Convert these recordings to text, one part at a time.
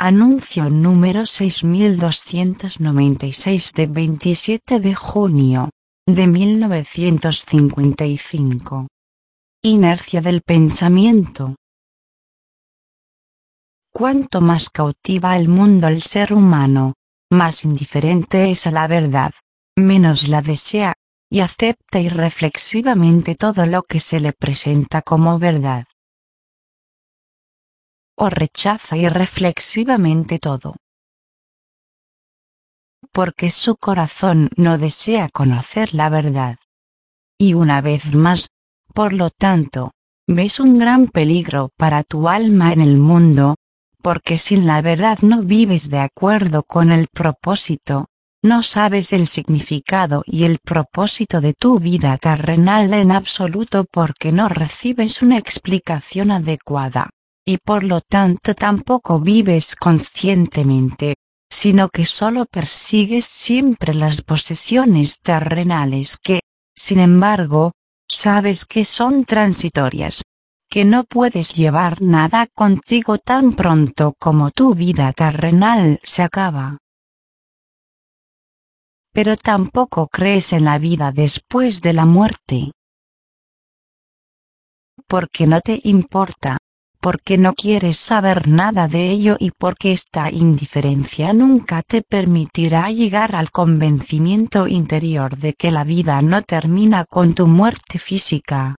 Anuncio número 6296 de 27 de junio de 1955. Inercia del pensamiento. Cuanto más cautiva el mundo al ser humano, más indiferente es a la verdad, menos la desea, y acepta irreflexivamente todo lo que se le presenta como verdad. O rechaza irreflexivamente todo. Porque su corazón no desea conocer la verdad. Y una vez más, por lo tanto, ves un gran peligro para tu alma en el mundo, porque sin la verdad no vives de acuerdo con el propósito, no sabes el significado y el propósito de tu vida terrenal en absoluto porque no recibes una explicación adecuada. Y por lo tanto tampoco vives conscientemente, sino que solo persigues siempre las posesiones terrenales que, sin embargo, sabes que son transitorias, que no puedes llevar nada contigo tan pronto como tu vida terrenal se acaba. Pero tampoco crees en la vida después de la muerte. Porque no te importa. Porque no quieres saber nada de ello y porque esta indiferencia nunca te permitirá llegar al convencimiento interior de que la vida no termina con tu muerte física.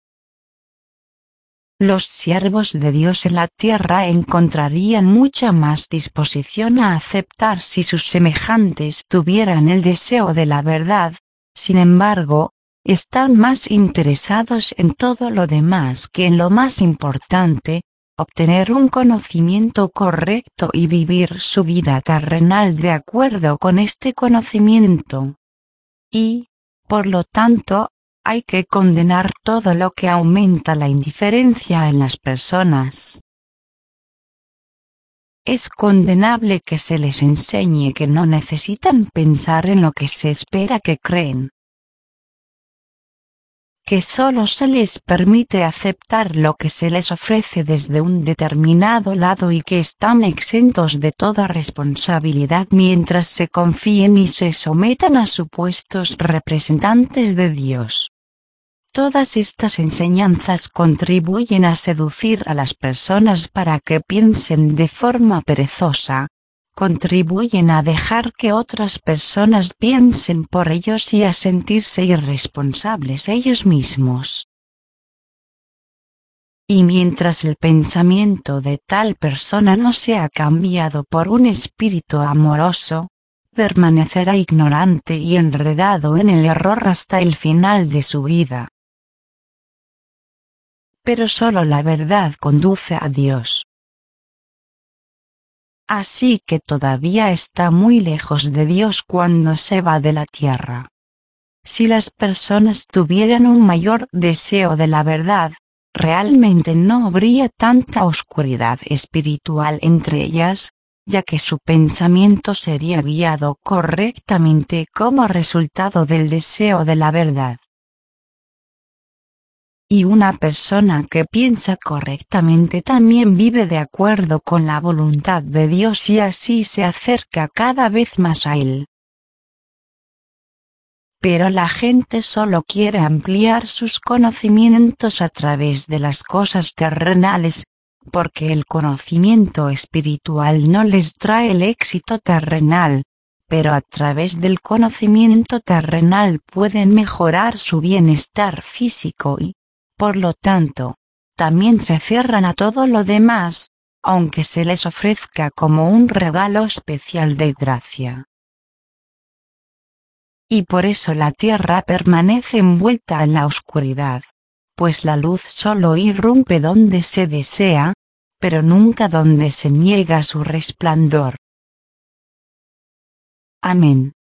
Los siervos de Dios en la tierra encontrarían mucha más disposición a aceptar si sus semejantes tuvieran el deseo de la verdad, sin embargo, están más interesados en todo lo demás que en lo más importante, obtener un conocimiento correcto y vivir su vida terrenal de acuerdo con este conocimiento. Y, por lo tanto, hay que condenar todo lo que aumenta la indiferencia en las personas. Es condenable que se les enseñe que no necesitan pensar en lo que se espera que creen. Que solo se les permite aceptar lo que se les ofrece desde un determinado lado y que están exentos de toda responsabilidad mientras se confíen y se sometan a supuestos representantes de Dios. Todas estas enseñanzas contribuyen a seducir a las personas para que piensen de forma perezosa. Contribuyen a dejar que otras personas piensen por ellos y a sentirse irresponsables ellos mismos. Y mientras el pensamiento de tal persona no sea cambiado por un espíritu amoroso, permanecerá ignorante y enredado en el error hasta el final de su vida. Pero solo la verdad conduce a Dios. Así que todavía está muy lejos de Dios cuando se va de la tierra. Si las personas tuvieran un mayor deseo de la verdad, realmente no habría tanta oscuridad espiritual entre ellas, ya que su pensamiento sería guiado correctamente como resultado del deseo de la verdad. Y una persona que piensa correctamente también vive de acuerdo con la voluntad de Dios y así se acerca cada vez más a Él. Pero la gente solo quiere ampliar sus conocimientos a través de las cosas terrenales, porque el conocimiento espiritual no les trae el éxito terrenal, pero a través del conocimiento terrenal pueden mejorar su bienestar físico y, por lo tanto, también se cierran a todo lo demás, aunque se les ofrezca como un regalo especial de gracia. Y por eso la tierra permanece envuelta en la oscuridad, pues la luz solo irrumpe donde se desea, pero nunca donde se niega su resplandor. Amén.